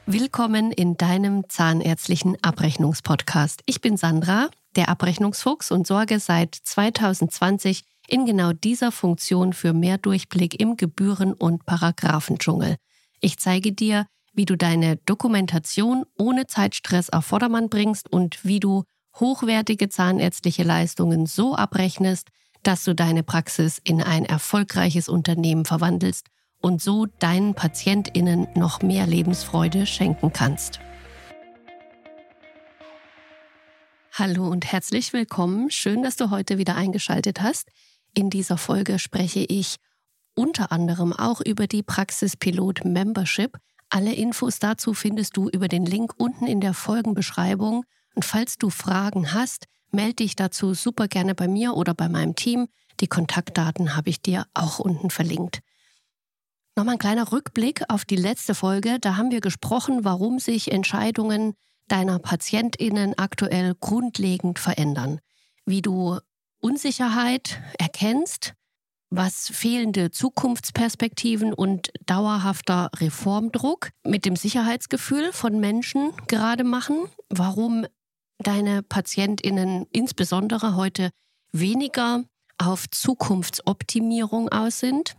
Willkommen in deinem zahnärztlichen Abrechnungspodcast. Ich bin Sandra, der Abrechnungsfuchs, und sorge seit 2020 in genau dieser Funktion für mehr Durchblick im Gebühren- und Paragraphendschungel. Ich zeige dir, wie du deine Dokumentation ohne Zeitstress auf Vordermann bringst und wie du hochwertige zahnärztliche Leistungen so abrechnest, dass du deine Praxis in ein erfolgreiches Unternehmen verwandelst und so deinen PatientInnen noch mehr Lebensfreude schenken kannst. Hallo und herzlich willkommen. Schön, dass du heute wieder eingeschaltet hast. In dieser Folge spreche ich unter anderem auch über die Praxispilot Membership. Alle Infos dazu findest du über den Link unten in der Folgenbeschreibung. Und falls du Fragen hast, melde dich dazu super gerne bei mir oder bei meinem Team. Die Kontaktdaten habe ich dir auch unten verlinkt. Nochmal ein kleiner Rückblick auf die letzte Folge. Da haben wir gesprochen, warum sich Entscheidungen deiner PatientInnen aktuell grundlegend verändern. Wie du Unsicherheit erkennst, was fehlende Zukunftsperspektiven und dauerhafter Reformdruck mit dem Sicherheitsgefühl von Menschen gerade machen, warum deine PatientInnen insbesondere heute weniger auf Zukunftsoptimierung aus sind,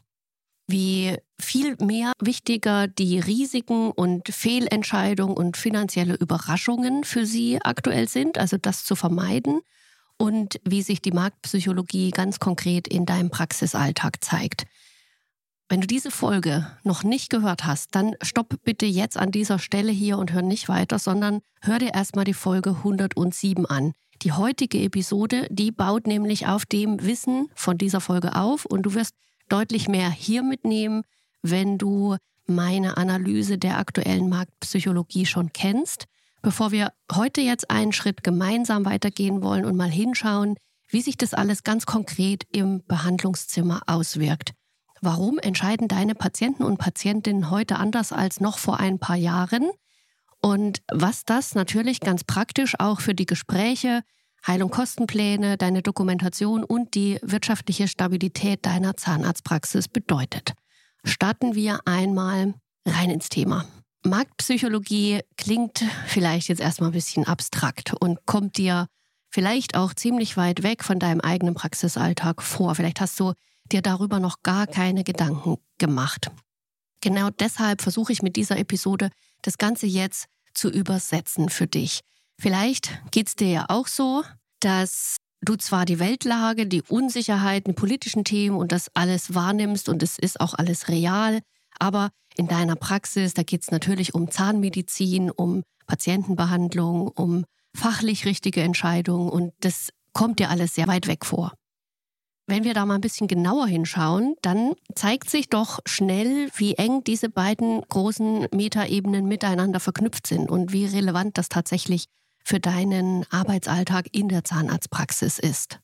wie viel mehr wichtiger die Risiken und Fehlentscheidungen und finanzielle Überraschungen für sie aktuell sind, also das zu vermeiden, und wie sich die Marktpsychologie ganz konkret in deinem Praxisalltag zeigt. Wenn du diese Folge noch nicht gehört hast, dann stopp bitte jetzt an dieser Stelle hier und hör nicht weiter, sondern hör dir erstmal die Folge 107 an. Die heutige Episode, die baut nämlich auf dem Wissen von dieser Folge auf und du wirst deutlich mehr hier mitnehmen, wenn du meine Analyse der aktuellen Marktpsychologie schon kennst. Bevor wir heute jetzt einen Schritt gemeinsam weitergehen wollen und mal hinschauen, wie sich das alles ganz konkret im Behandlungszimmer auswirkt. Warum entscheiden deine Patienten und Patientinnen heute anders als noch vor ein paar Jahren? Und was das natürlich ganz praktisch auch für die Gespräche, Heil- und Kostenpläne, deine Dokumentation und die wirtschaftliche Stabilität deiner Zahnarztpraxis bedeutet. Starten wir einmal rein ins Thema. Marktpsychologie klingt vielleicht jetzt erstmal ein bisschen abstrakt und kommt dir vielleicht auch ziemlich weit weg von deinem eigenen Praxisalltag vor. Vielleicht hast du dir darüber noch gar keine Gedanken gemacht. Genau deshalb versuche ich mit dieser Episode das Ganze jetzt zu übersetzen für dich. Vielleicht geht es dir ja auch so, dass du zwar die Weltlage, die Unsicherheiten, die politischen Themen und das alles wahrnimmst und es ist auch alles real, aber in deiner Praxis, da geht es natürlich um Zahnmedizin, um Patientenbehandlung, um fachlich richtige Entscheidungen und das kommt dir alles sehr weit weg vor. Wenn wir da mal ein bisschen genauer hinschauen, dann zeigt sich doch schnell, wie eng diese beiden großen Metaebenen miteinander verknüpft sind und wie relevant das tatsächlich für deinen Arbeitsalltag in der Zahnarztpraxis ist.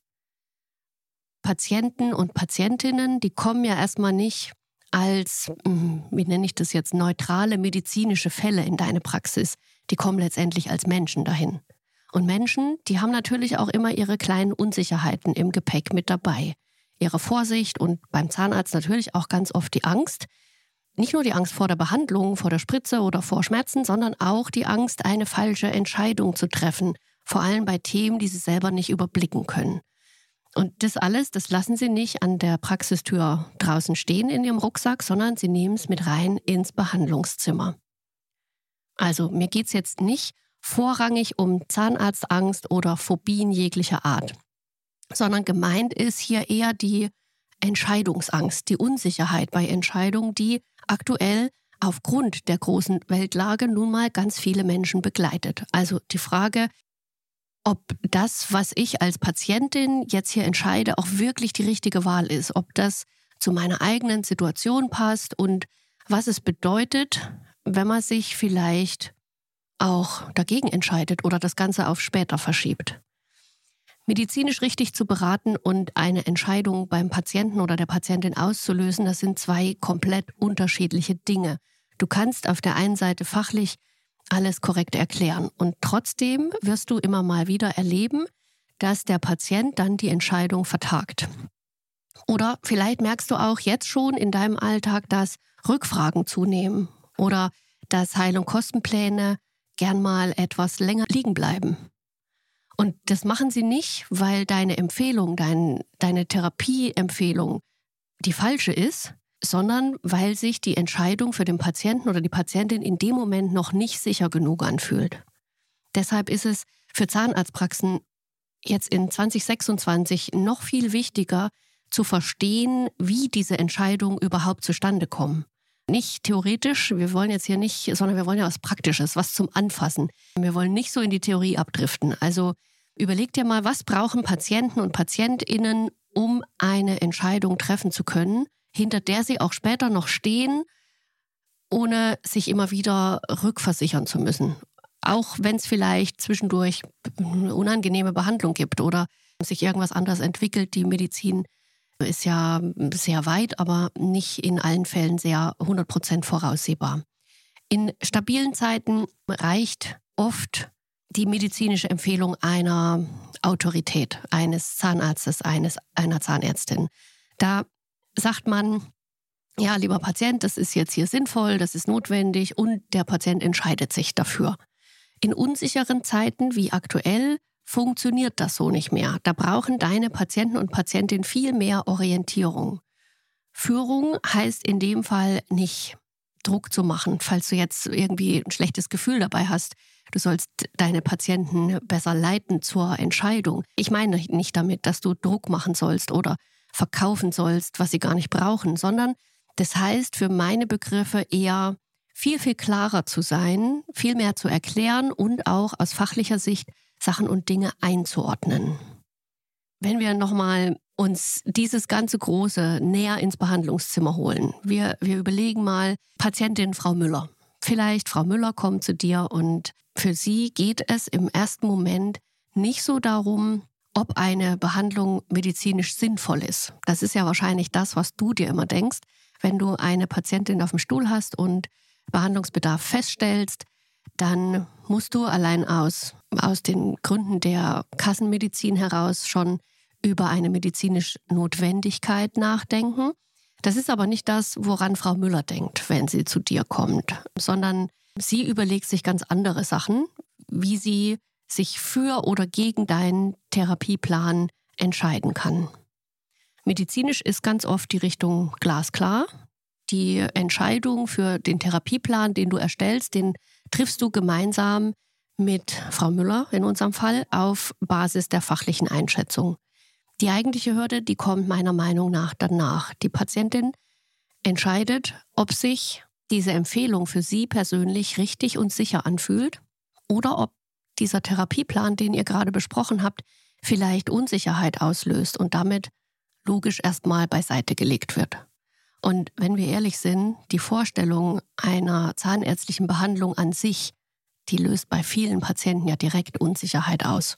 Patienten und Patientinnen, die kommen ja erstmal nicht als, wie nenne ich das jetzt, neutrale medizinische Fälle in deine Praxis. Die kommen letztendlich als Menschen dahin. Und Menschen, die haben natürlich auch immer ihre kleinen Unsicherheiten im Gepäck mit dabei. Ihre Vorsicht und beim Zahnarzt natürlich auch ganz oft die Angst. Nicht nur die Angst vor der Behandlung, vor der Spritze oder vor Schmerzen, sondern auch die Angst, eine falsche Entscheidung zu treffen. Vor allem bei Themen, die sie selber nicht überblicken können. Und das alles, das lassen sie nicht an der Praxistür draußen stehen in ihrem Rucksack, sondern sie nehmen es mit rein ins Behandlungszimmer. Also mir geht es jetzt nicht vorrangig um Zahnarztangst oder Phobien jeglicher Art, sondern gemeint ist hier eher die Entscheidungsangst, die Unsicherheit bei Entscheidungen, die aktuell aufgrund der großen Weltlage nun mal ganz viele Menschen begleitet. Also die Frage, ob das, was ich als Patientin jetzt hier entscheide, auch wirklich die richtige Wahl ist, ob das zu meiner eigenen Situation passt und was es bedeutet, wenn man sich vielleicht auch dagegen entscheidet oder das Ganze auf später verschiebt. Medizinisch richtig zu beraten und eine Entscheidung beim Patienten oder der Patientin auszulösen, das sind zwei komplett unterschiedliche Dinge. Du kannst auf der einen Seite fachlich alles korrekt erklären und trotzdem wirst du immer mal wieder erleben, dass der Patient dann die Entscheidung vertagt. Oder vielleicht merkst du auch jetzt schon in deinem Alltag, dass Rückfragen zunehmen oder dass Heil- und Kostenpläne gern mal etwas länger liegen bleiben. Und das machen sie nicht, weil deine Empfehlung, deine Therapieempfehlung die falsche ist, sondern weil sich die Entscheidung für den Patienten oder die Patientin in dem Moment noch nicht sicher genug anfühlt. Deshalb ist es für Zahnarztpraxen jetzt in 2026 noch viel wichtiger zu verstehen, wie diese Entscheidungen überhaupt zustande kommen. Nicht theoretisch, wir wollen jetzt hier nicht, sondern wir wollen ja was Praktisches, was zum Anfassen. Wir wollen nicht so in die Theorie abdriften. Also überleg dir mal, was brauchen Patienten und PatientInnen, um eine Entscheidung treffen zu können, hinter der sie auch später noch stehen, ohne sich immer wieder rückversichern zu müssen. Auch wenn es vielleicht zwischendurch eine unangenehme Behandlung gibt oder sich irgendwas anderes entwickelt. Die Medizin ist ja sehr weit, aber nicht in allen Fällen sehr 100% voraussehbar. In stabilen Zeiten reicht oft die medizinische Empfehlung einer Autorität, eines Zahnarztes, einer Zahnärztin. Da sagt man, ja, lieber Patient, das ist jetzt hier sinnvoll, das ist notwendig und der Patient entscheidet sich dafür. In unsicheren Zeiten wie aktuell funktioniert das so nicht mehr. Da brauchen deine Patienten und Patientinnen viel mehr Orientierung. Führung heißt in dem Fall nicht Druck zu machen, falls du jetzt irgendwie ein schlechtes Gefühl dabei hast. Du sollst deine Patienten besser leiten zur Entscheidung. Ich meine nicht damit, dass du Druck machen sollst oder verkaufen sollst, was sie gar nicht brauchen, sondern das heißt für meine Begriffe eher viel, viel klarer zu sein, viel mehr zu erklären und auch aus fachlicher Sicht Sachen und Dinge einzuordnen. Wenn wir nochmal uns dieses ganze Große näher ins Behandlungszimmer holen. Wir überlegen mal, Patientin Frau Müller. Vielleicht Frau Müller kommt zu dir und für sie geht es im ersten Moment nicht so darum, ob eine Behandlung medizinisch sinnvoll ist. Das ist ja wahrscheinlich das, was du dir immer denkst, wenn du eine Patientin auf dem Stuhl hast und Behandlungsbedarf feststellst, dann musst du allein aus den Gründen der Kassenmedizin heraus schon über eine medizinische Notwendigkeit nachdenken. Das ist aber nicht das, woran Frau Müller denkt, wenn sie zu dir kommt, sondern sie überlegt sich ganz andere Sachen, wie sie sich für oder gegen deinen Therapieplan entscheiden kann. Medizinisch ist ganz oft die Richtung glasklar. Die Entscheidung für den Therapieplan, den du erstellst, den triffst du gemeinsam mit Frau Müller in unserem Fall auf Basis der fachlichen Einschätzung. Die eigentliche Hürde, die kommt meiner Meinung nach danach. Die Patientin entscheidet, ob sich diese Empfehlung für sie persönlich richtig und sicher anfühlt oder ob dieser Therapieplan, den ihr gerade besprochen habt, vielleicht Unsicherheit auslöst und damit logisch erstmal beiseite gelegt wird. Und wenn wir ehrlich sind, die Vorstellung einer zahnärztlichen Behandlung an sich, die löst bei vielen Patienten ja direkt Unsicherheit aus.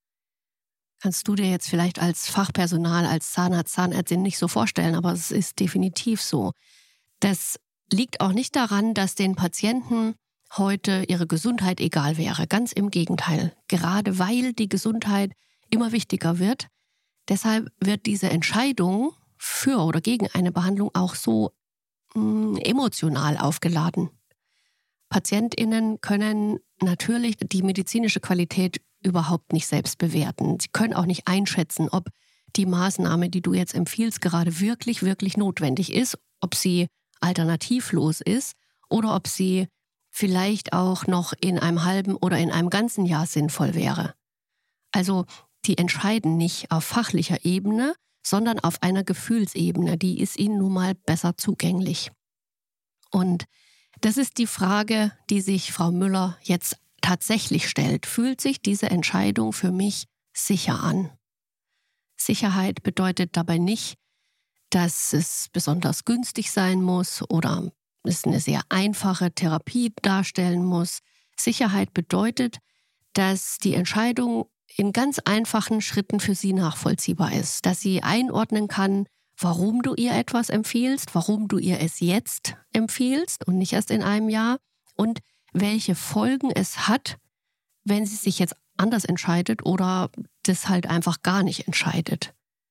Kannst du dir jetzt vielleicht als Fachpersonal, als Zahnarzt, Zahnärztin nicht so vorstellen, aber es ist definitiv so. Das liegt auch nicht daran, dass den Patienten heute ihre Gesundheit egal wäre. Ganz im Gegenteil. Gerade weil die Gesundheit immer wichtiger wird, deshalb wird diese Entscheidung für oder gegen eine Behandlung auch so emotional aufgeladen. PatientInnen können natürlich die medizinische Qualität überhaupt nicht selbst bewerten. Sie können auch nicht einschätzen, ob die Maßnahme, die du jetzt empfiehlst, gerade wirklich, wirklich notwendig ist, ob sie alternativlos ist oder ob sie vielleicht auch noch in einem halben oder in einem ganzen Jahr sinnvoll wäre. Also die entscheiden nicht auf fachlicher Ebene, sondern auf einer Gefühlsebene. Die ist ihnen nun mal besser zugänglich. Und das ist die Frage, die sich Frau Müller jetzt tatsächlich stellt. Fühlt sich diese Entscheidung für mich sicher an? Sicherheit bedeutet dabei nicht, dass es besonders günstig sein muss oder es eine sehr einfache Therapie darstellen muss. Sicherheit bedeutet, dass die Entscheidung in ganz einfachen Schritten für sie nachvollziehbar ist, dass sie einordnen kann, warum du ihr etwas empfiehlst, warum du ihr es jetzt empfiehlst und nicht erst in einem Jahr und welche Folgen es hat, wenn sie sich jetzt anders entscheidet oder das halt einfach gar nicht entscheidet.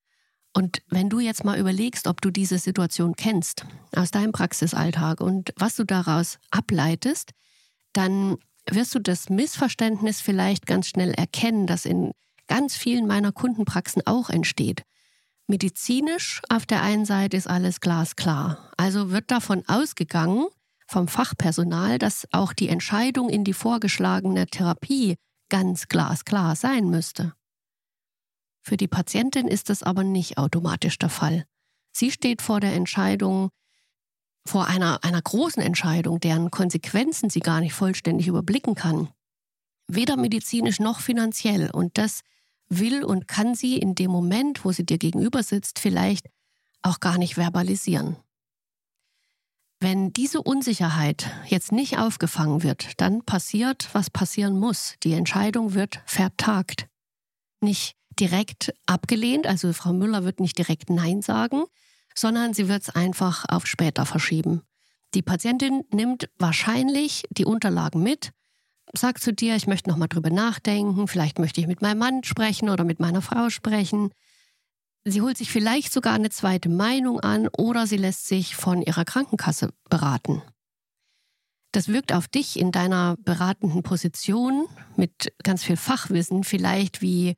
Und wenn du jetzt mal überlegst, ob du diese Situation kennst aus deinem Praxisalltag und was du daraus ableitest, dann wirst du das Missverständnis vielleicht ganz schnell erkennen, das in ganz vielen meiner Kundenpraxen auch entsteht. Medizinisch auf der einen Seite ist alles glasklar. Also wird davon ausgegangen, vom Fachpersonal, dass auch die Entscheidung in die vorgeschlagene Therapie ganz glasklar sein müsste. Für die Patientin ist das aber nicht automatisch der Fall. Sie steht vor der Entscheidung, vor einer großen Entscheidung, deren Konsequenzen sie gar nicht vollständig überblicken kann. Weder medizinisch noch finanziell. Und das will und kann sie in dem Moment, wo sie dir gegenüber sitzt, vielleicht auch gar nicht verbalisieren. Wenn diese Unsicherheit jetzt nicht aufgefangen wird, dann passiert, was passieren muss. Die Entscheidung wird vertagt. Nicht direkt abgelehnt, also Frau Müller wird nicht direkt Nein sagen, sondern sie wird es einfach auf später verschieben. Die Patientin nimmt wahrscheinlich die Unterlagen mit, sagt zu dir, ich möchte noch mal drüber nachdenken, vielleicht möchte ich mit meinem Mann sprechen oder mit meiner Frau sprechen. Sie holt sich vielleicht sogar eine zweite Meinung an oder sie lässt sich von ihrer Krankenkasse beraten. Das wirkt auf dich in deiner beratenden Position mit ganz viel Fachwissen vielleicht wie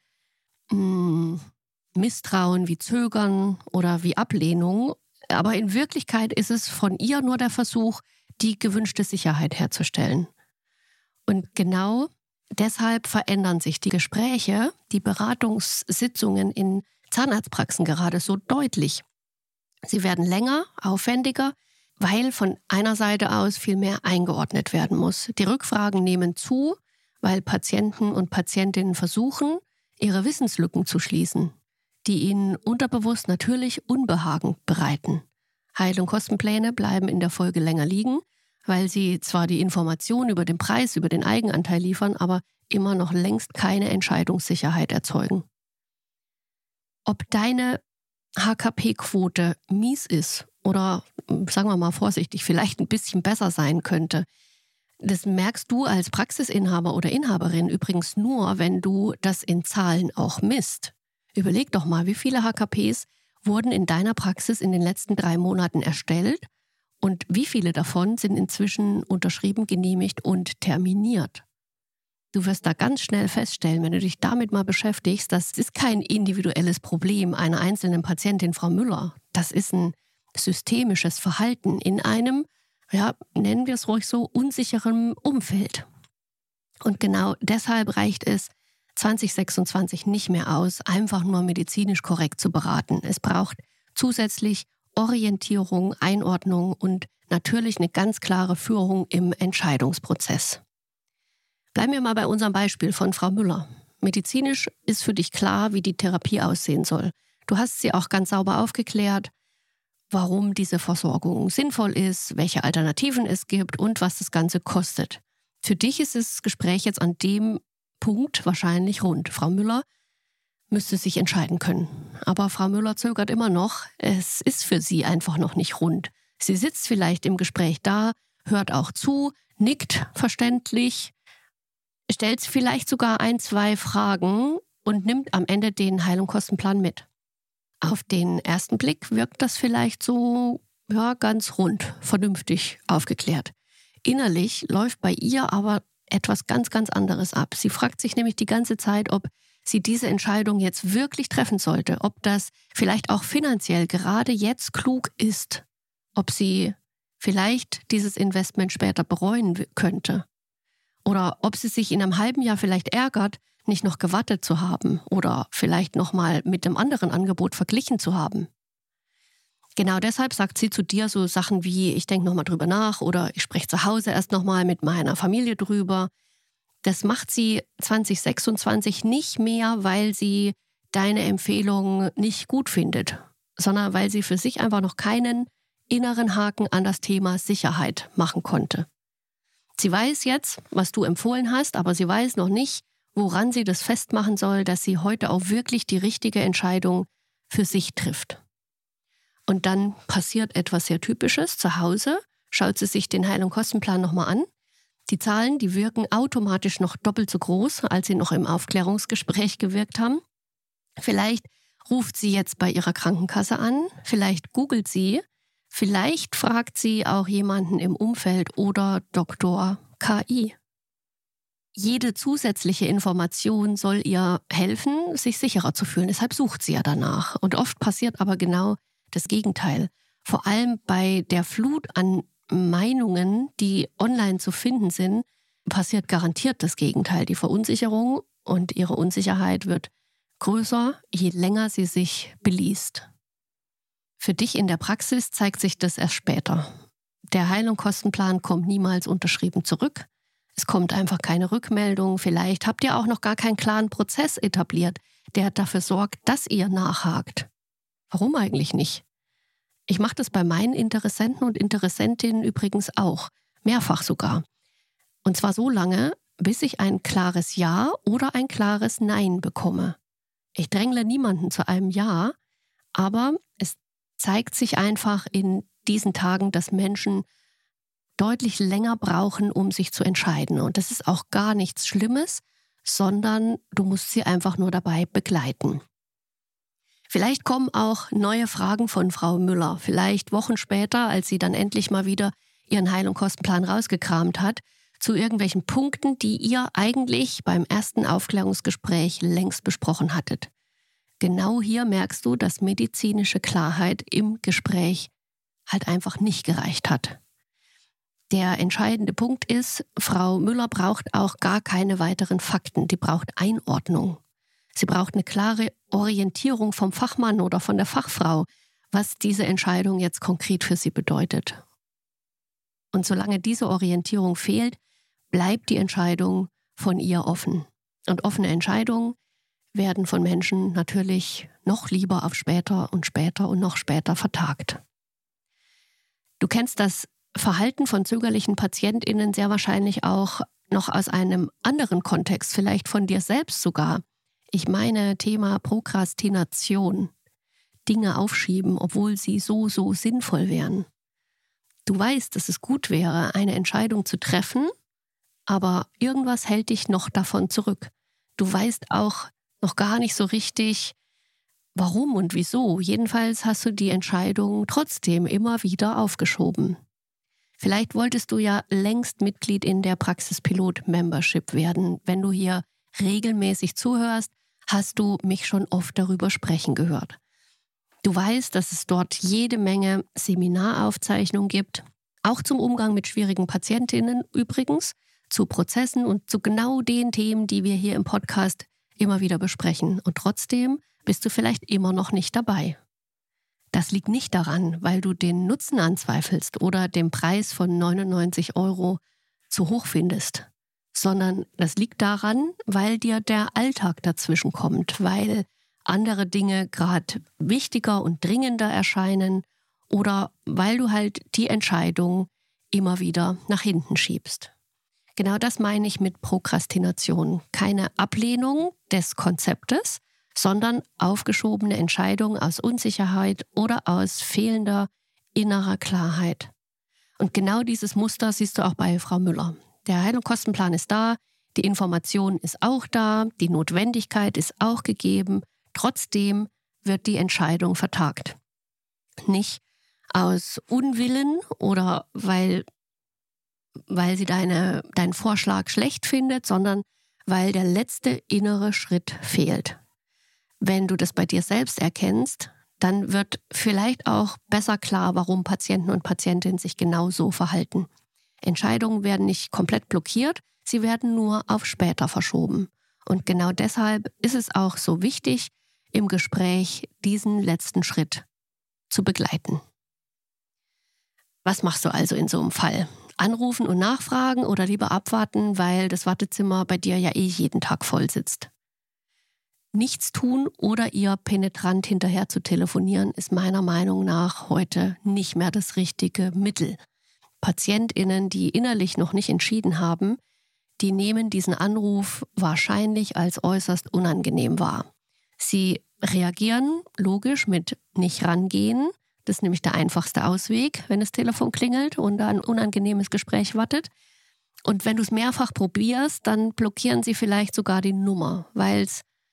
Misstrauen, wie Zögern oder wie Ablehnung. Aber in Wirklichkeit ist es von ihr nur der Versuch, die gewünschte Sicherheit herzustellen. Und genau deshalb verändern sich die Gespräche, die Beratungssitzungen in Zahnarztpraxen gerade so deutlich. Sie werden länger, aufwendiger, weil von einer Seite aus viel mehr eingeordnet werden muss. Die Rückfragen nehmen zu, weil Patienten und Patientinnen versuchen, ihre Wissenslücken zu schließen, die ihnen unterbewusst natürlich Unbehagen bereiten. Heil- und Kostenpläne bleiben in der Folge länger liegen, weil sie zwar die Information über den Preis, über den Eigenanteil liefern, aber immer noch längst keine Entscheidungssicherheit erzeugen. Ob deine HKP-Quote mies ist oder, sagen wir mal vorsichtig, vielleicht ein bisschen besser sein könnte, das merkst du als Praxisinhaber oder Inhaberin übrigens nur, wenn du das in Zahlen auch misst. Überleg doch mal, wie viele HKPs wurden in deiner Praxis in den letzten 3 Monaten erstellt und wie viele davon sind inzwischen unterschrieben, genehmigt und terminiert. Du wirst da ganz schnell feststellen, wenn du dich damit mal beschäftigst, das ist kein individuelles Problem einer einzelnen Patientin, Frau Müller. Das ist ein systemisches Verhalten in einem, nennen wir es ruhig so, unsicherem Umfeld. Und genau deshalb reicht es 2026 nicht mehr aus, einfach nur medizinisch korrekt zu beraten. Es braucht zusätzlich Orientierung, Einordnung und natürlich eine ganz klare Führung im Entscheidungsprozess. Bleiben wir mal bei unserem Beispiel von Frau Müller. Medizinisch ist für dich klar, wie die Therapie aussehen soll. Du hast sie auch ganz sauber aufgeklärt, warum diese Versorgung sinnvoll ist, welche Alternativen es gibt und was das Ganze kostet. Für dich ist das Gespräch jetzt an dem Punkt wahrscheinlich rund. Frau Müller müsste sich entscheiden können. Aber Frau Müller zögert immer noch. Es ist für sie einfach noch nicht rund. Sie sitzt vielleicht im Gespräch da, hört auch zu, nickt verständlich, stellt vielleicht sogar 1, 2 Fragen und nimmt am Ende den Heil- und Kostenplan mit. Auf den ersten Blick wirkt das vielleicht so, ganz rund, vernünftig aufgeklärt. Innerlich läuft bei ihr aber etwas ganz, ganz anderes ab. Sie fragt sich nämlich die ganze Zeit, ob sie diese Entscheidung jetzt wirklich treffen sollte, ob das vielleicht auch finanziell gerade jetzt klug ist, ob sie vielleicht dieses Investment später bereuen könnte oder ob sie sich in einem halben Jahr vielleicht ärgert, nicht noch gewartet zu haben oder vielleicht noch mal mit dem anderen Angebot verglichen zu haben. Genau deshalb sagt sie zu dir so Sachen wie, ich denke noch mal drüber nach oder ich spreche zu Hause erst noch mal mit meiner Familie drüber. Das macht sie 2026 nicht mehr, weil sie deine Empfehlung nicht gut findet, sondern weil sie für sich einfach noch keinen inneren Haken an das Thema Sicherheit machen konnte. Sie weiß jetzt, was du empfohlen hast, aber sie weiß noch nicht, woran sie das festmachen soll, dass sie heute auch wirklich die richtige Entscheidung für sich trifft. Und dann passiert etwas sehr Typisches. Zu Hause schaut sie sich den Heil- und Kostenplan nochmal an. Die Zahlen, die wirken automatisch noch doppelt so groß, als sie noch im Aufklärungsgespräch gewirkt haben. Vielleicht ruft sie jetzt bei ihrer Krankenkasse an, vielleicht googelt sie, vielleicht fragt sie auch jemanden im Umfeld oder Doktor KI. Jede zusätzliche Information soll ihr helfen, sich sicherer zu fühlen. Deshalb sucht sie ja danach. Und oft passiert aber genau das Gegenteil. Vor allem bei der Flut an Meinungen, die online zu finden sind, passiert garantiert das Gegenteil. Die Verunsicherung und ihre Unsicherheit wird größer, je länger sie sich beliest. Für dich in der Praxis zeigt sich das erst später. Der Heil- und Kostenplan kommt niemals unterschrieben zurück. Es kommt einfach keine Rückmeldung. Vielleicht habt ihr auch noch gar keinen klaren Prozess etabliert, der dafür sorgt, dass ihr nachhakt. Warum eigentlich nicht? Ich mache das bei meinen Interessenten und Interessentinnen übrigens auch, mehrfach sogar. Und zwar so lange, bis ich ein klares Ja oder ein klares Nein bekomme. Ich drängle niemanden zu einem Ja, aber es zeigt sich einfach in diesen Tagen, dass Menschen deutlich länger brauchen, um sich zu entscheiden. Und das ist auch gar nichts Schlimmes, sondern du musst sie einfach nur dabei begleiten. Vielleicht kommen auch neue Fragen von Frau Müller. Vielleicht Wochen später, als sie dann endlich mal wieder ihren Heil- und Kostenplan rausgekramt hat, zu irgendwelchen Punkten, die ihr eigentlich beim ersten Aufklärungsgespräch längst besprochen hattet. Genau hier merkst du, dass medizinische Klarheit im Gespräch halt einfach nicht gereicht hat. Der entscheidende Punkt ist, Frau Müller braucht auch gar keine weiteren Fakten. Die braucht Einordnung. Sie braucht eine klare Orientierung vom Fachmann oder von der Fachfrau, was diese Entscheidung jetzt konkret für sie bedeutet. Und solange diese Orientierung fehlt, bleibt die Entscheidung von ihr offen. Und offene Entscheidungen werden von Menschen natürlich noch lieber auf später und später und noch später vertagt. Du kennst das Verhalten von zögerlichen PatientInnen sehr wahrscheinlich auch noch aus einem anderen Kontext, vielleicht von dir selbst sogar. Ich meine Thema Prokrastination. Dinge aufschieben, obwohl sie so sinnvoll wären. Du weißt, dass es gut wäre, eine Entscheidung zu treffen, aber irgendwas hält dich noch davon zurück. Du weißt auch noch gar nicht so richtig, warum und wieso. Jedenfalls hast du die Entscheidung trotzdem immer wieder aufgeschoben. Vielleicht wolltest du ja längst Mitglied in der Praxispilot Membership werden. Wenn du hier regelmäßig zuhörst, hast du mich schon oft darüber sprechen gehört. Du weißt, dass es dort jede Menge Seminaraufzeichnungen gibt, auch zum Umgang mit schwierigen PatientInnen übrigens, zu Prozessen und zu genau den Themen, die wir hier im Podcast immer wieder besprechen. Und trotzdem bist du vielleicht immer noch nicht dabei. Das liegt nicht daran, weil du den Nutzen anzweifelst oder den Preis von 99 € zu hoch findest, sondern das liegt daran, weil dir der Alltag dazwischen kommt, weil andere Dinge gerade wichtiger und dringender erscheinen oder weil du halt die Entscheidung immer wieder nach hinten schiebst. Genau das meine ich mit Prokrastination. Keine Ablehnung des Konzeptes, sondern aufgeschobene Entscheidungen aus Unsicherheit oder aus fehlender innerer Klarheit. Und genau dieses Muster siehst du auch bei Frau Müller. Der Heil- und Kostenplan ist da, die Information ist auch da, die Notwendigkeit ist auch gegeben. Trotzdem wird die Entscheidung vertagt. Nicht aus Unwillen oder weil sie deinen Vorschlag schlecht findet, sondern weil der letzte innere Schritt fehlt. Wenn du das bei dir selbst erkennst, dann wird vielleicht auch besser klar, warum Patienten und Patientinnen sich genau so verhalten. Entscheidungen werden nicht komplett blockiert, sie werden nur auf später verschoben. Und genau deshalb ist es auch so wichtig, im Gespräch diesen letzten Schritt zu begleiten. Was machst du also in so einem Fall? Anrufen und nachfragen oder lieber abwarten, weil das Wartezimmer bei dir ja jeden Tag voll sitzt? Nichts tun oder ihr penetrant hinterher zu telefonieren, ist meiner Meinung nach heute nicht mehr das richtige Mittel. PatientInnen, die innerlich noch nicht entschieden haben, die nehmen diesen Anruf wahrscheinlich als äußerst unangenehm wahr. Sie reagieren logisch mit nicht rangehen. Das ist nämlich der einfachste Ausweg, wenn das Telefon klingelt und ein unangenehmes Gespräch wartet. Und wenn du es mehrfach probierst, dann blockieren sie vielleicht sogar die Nummer, weil es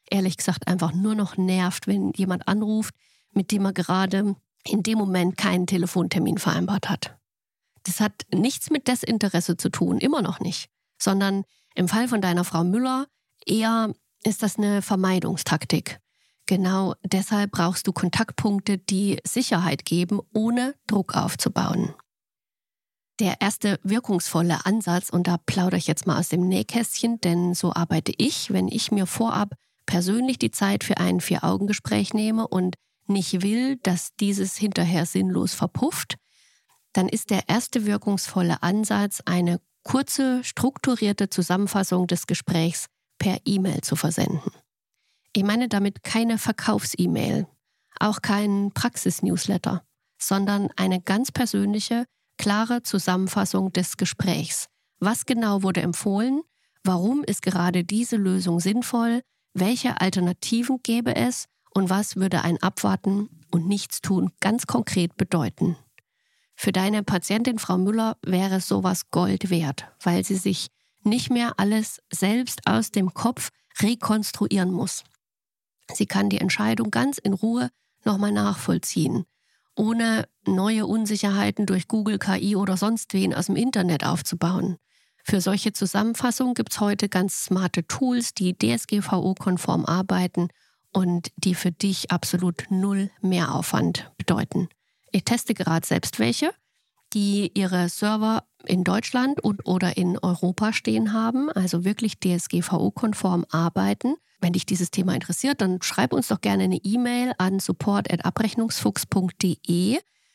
ehrlich gesagt einfach nur noch nervt, wenn jemand anruft, mit dem er gerade in dem Moment keinen Telefontermin vereinbart hat. Das hat nichts mit Desinteresse zu tun, immer noch nicht, sondern im Fall von deiner Frau Müller eher ist das eine Vermeidungstaktik. Genau deshalb brauchst du Kontaktpunkte, die Sicherheit geben, ohne Druck aufzubauen. Der erste wirkungsvolle Ansatz, und da plaudere ich jetzt mal aus dem Nähkästchen, denn so arbeite ich, wenn ich mir vorab persönlich die Zeit für ein 4-Augen-Gespräch nehme und nicht will, dass dieses hinterher sinnlos verpufft, dann ist der erste wirkungsvolle Ansatz, eine kurze, strukturierte Zusammenfassung des Gesprächs per E-Mail zu versenden. Ich meine damit keine Verkaufs-E-Mail, auch kein Praxis-Newsletter, sondern eine ganz persönliche, klare Zusammenfassung des Gesprächs. Was genau wurde empfohlen? Warum ist gerade diese Lösung sinnvoll? Welche Alternativen gäbe es? Und was würde ein Abwarten und Nichtstun ganz konkret bedeuten? Für deine Patientin Frau Müller wäre sowas Gold wert, weil sie sich nicht mehr alles selbst aus dem Kopf rekonstruieren muss. Sie kann die Entscheidung ganz in Ruhe nochmal nachvollziehen, ohne neue Unsicherheiten durch Google, KI oder sonst wen aus dem Internet aufzubauen. Für solche Zusammenfassungen gibt es heute ganz smarte Tools, die DSGVO-konform arbeiten und die für dich absolut null Mehraufwand bedeuten. Ich teste gerade selbst welche, die ihre Server in Deutschland und/oder in Europa stehen haben, also wirklich DSGVO-konform arbeiten. Wenn dich dieses Thema interessiert, dann schreib uns doch gerne eine E-Mail an support@abrechnungsfuchs.de.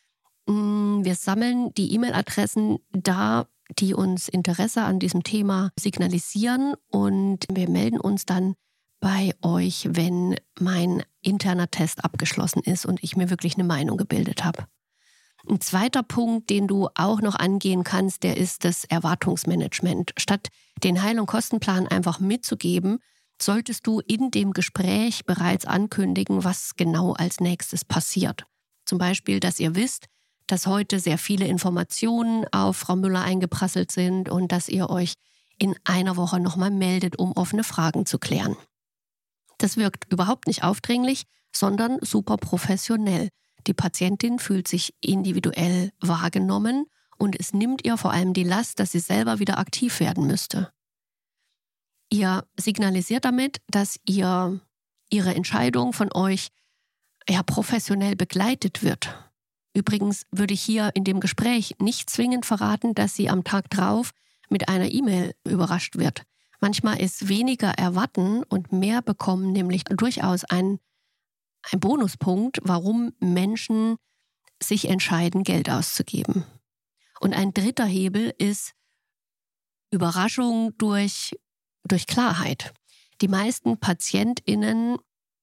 Wir sammeln die E-Mail-Adressen da, die uns Interesse an diesem Thema signalisieren, und wir melden uns dann bei euch, wenn mein interner Test abgeschlossen ist und ich mir wirklich eine Meinung gebildet habe. Ein zweiter Punkt, den du auch noch angehen kannst, der ist das Erwartungsmanagement. Statt den Heil- und Kostenplan einfach mitzugeben, solltest du in dem Gespräch bereits ankündigen, was genau als nächstes passiert. Zum Beispiel, dass ihr wisst, dass heute sehr viele Informationen auf Frau Müller eingeprasselt sind und dass ihr euch in einer Woche nochmal meldet, um offene Fragen zu klären. Das wirkt überhaupt nicht aufdringlich, sondern super professionell. Die Patientin fühlt sich individuell wahrgenommen und es nimmt ihr vor allem die Last, dass sie selber wieder aktiv werden müsste. Ihr signalisiert damit, dass ihre Entscheidung von euch professionell begleitet wird. Übrigens würde ich hier in dem Gespräch nicht zwingend verraten, dass sie am Tag drauf mit einer E-Mail überrascht wird. Manchmal ist weniger erwarten und mehr bekommen nämlich durchaus ein Bonuspunkt, warum Menschen sich entscheiden, Geld auszugeben. Und ein dritter Hebel ist Überraschung durch Klarheit. Die meisten PatientInnen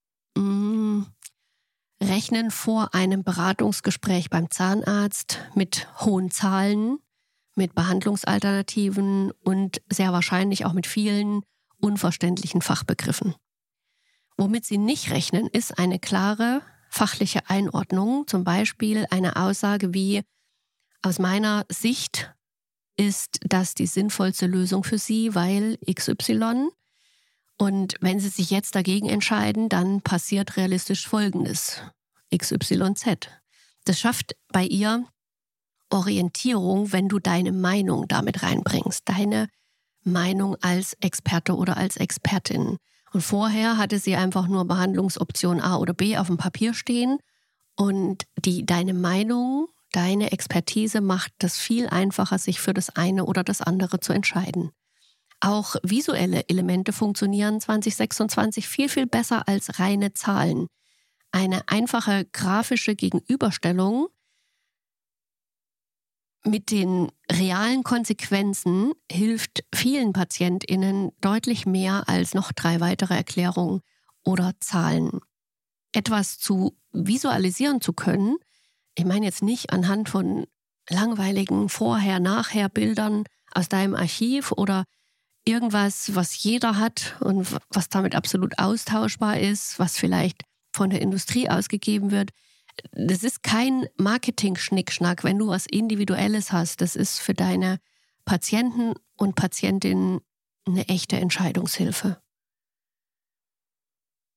rechnen vor einem Beratungsgespräch beim Zahnarzt mit hohen Zahlen, mit Behandlungsalternativen und sehr wahrscheinlich auch mit vielen unverständlichen Fachbegriffen. Womit sie nicht rechnen, ist eine klare fachliche Einordnung, zum Beispiel eine Aussage wie: Aus meiner Sicht ist das die sinnvollste Lösung für Sie, weil XY. Und wenn Sie sich jetzt dagegen entscheiden, dann passiert realistisch Folgendes: XYZ. Das schafft bei ihr Orientierung, wenn du deine Meinung damit reinbringst. Deine Meinung als Experte oder als Expertin. Und vorher hatte sie einfach nur Behandlungsoption A oder B auf dem Papier stehen. Und deine Meinung, deine Expertise macht es viel einfacher, sich für das eine oder das andere zu entscheiden. Auch visuelle Elemente funktionieren 2026 viel, viel besser als reine Zahlen. Eine einfache grafische Gegenüberstellung mit den realen Konsequenzen hilft vielen PatientInnen deutlich mehr als noch 3 weitere Erklärungen oder Zahlen. Etwas zu visualisieren zu können, ich meine jetzt nicht anhand von langweiligen Vorher-Nachher-Bildern aus deinem Archiv oder irgendwas, was jeder hat und was damit absolut austauschbar ist, was vielleicht von der Industrie ausgegeben wird. Das ist kein Marketing-Schnickschnack, wenn du was Individuelles hast. Das ist für deine Patienten und Patientinnen eine echte Entscheidungshilfe.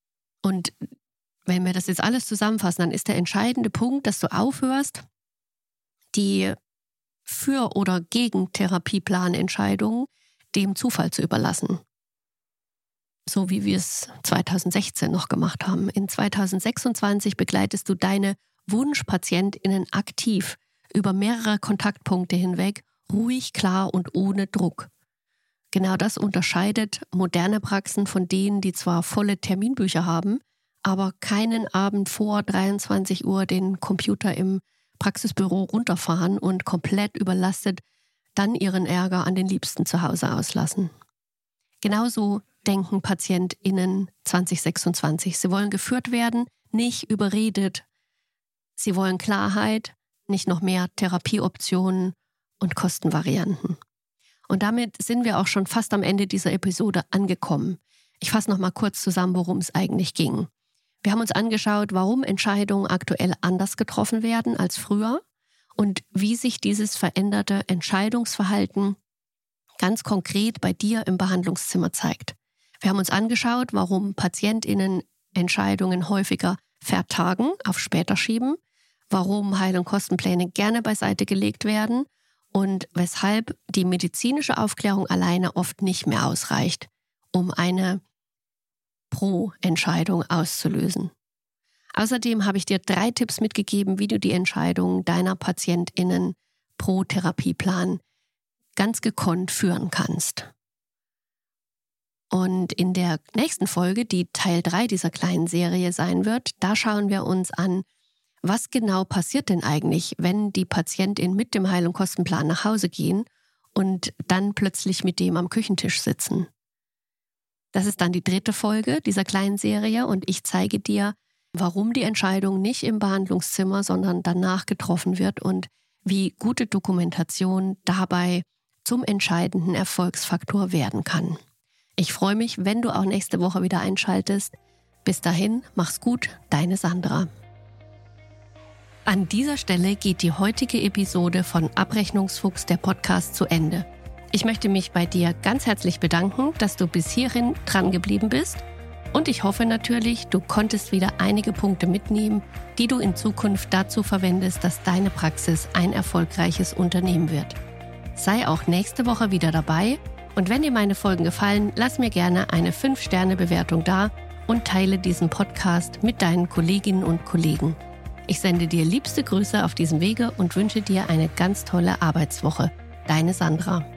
Und wenn wir das jetzt alles zusammenfassen, dann ist der entscheidende Punkt, dass du aufhörst, die Für- oder Gegen-Therapieplanentscheidungen dem Zufall zu überlassen. So wie wir es 2016 noch gemacht haben. In 2026 begleitest du deine WunschpatientInnen aktiv über mehrere Kontaktpunkte hinweg, ruhig, klar und ohne Druck. Genau das unterscheidet moderne Praxen von denen, die zwar volle Terminbücher haben, aber keinen Abend vor 23 Uhr den Computer im Praxisbüro runterfahren und komplett überlastet dann ihren Ärger an den Liebsten zu Hause auslassen. Genauso denken PatientInnen 2026. Sie wollen geführt werden, nicht überredet. Sie wollen Klarheit, nicht noch mehr Therapieoptionen und Kostenvarianten. Und damit sind wir auch schon fast am Ende dieser Episode angekommen. Ich fasse noch mal kurz zusammen, worum es eigentlich ging. Wir haben uns angeschaut, warum Entscheidungen aktuell anders getroffen werden als früher und wie sich dieses veränderte Entscheidungsverhalten ganz konkret bei dir im Behandlungszimmer zeigt. Wir haben uns angeschaut, warum PatientInnen Entscheidungen häufiger vertagen, auf später schieben, warum Heil- und Kostenpläne gerne beiseite gelegt werden und weshalb die medizinische Aufklärung alleine oft nicht mehr ausreicht, um eine Pro-Entscheidung auszulösen. Außerdem habe ich dir 3 Tipps mitgegeben, wie du die Entscheidung deiner PatientInnen pro Therapieplan ganz gekonnt führen kannst. Und in der nächsten Folge, die Teil 3 dieser kleinen Serie sein wird, da schauen wir uns an, was genau passiert denn eigentlich, wenn die PatientInnen mit dem Heil- und Kostenplan nach Hause gehen und dann plötzlich mit dem am Küchentisch sitzen. Das ist dann die 3. Folge dieser kleinen Serie und ich zeige dir, warum die Entscheidung nicht im Behandlungszimmer, sondern danach getroffen wird und wie gute Dokumentation dabei zum entscheidenden Erfolgsfaktor werden kann. Ich freue mich, wenn du auch nächste Woche wieder einschaltest. Bis dahin, mach's gut, deine Sandra. An dieser Stelle geht die heutige Episode von Abrechnungsfuchs, der Podcast, zu Ende. Ich möchte mich bei dir ganz herzlich bedanken, dass du bis hierhin dran geblieben bist. Und ich hoffe natürlich, du konntest wieder einige Punkte mitnehmen, die du in Zukunft dazu verwendest, dass deine Praxis ein erfolgreiches Unternehmen wird. Sei auch nächste Woche wieder dabei. Und wenn dir meine Folgen gefallen, lass mir gerne eine 5-Sterne-Bewertung da und teile diesen Podcast mit deinen Kolleginnen und Kollegen. Ich sende dir liebste Grüße auf diesem Wege und wünsche dir eine ganz tolle Arbeitswoche. Deine Sandra.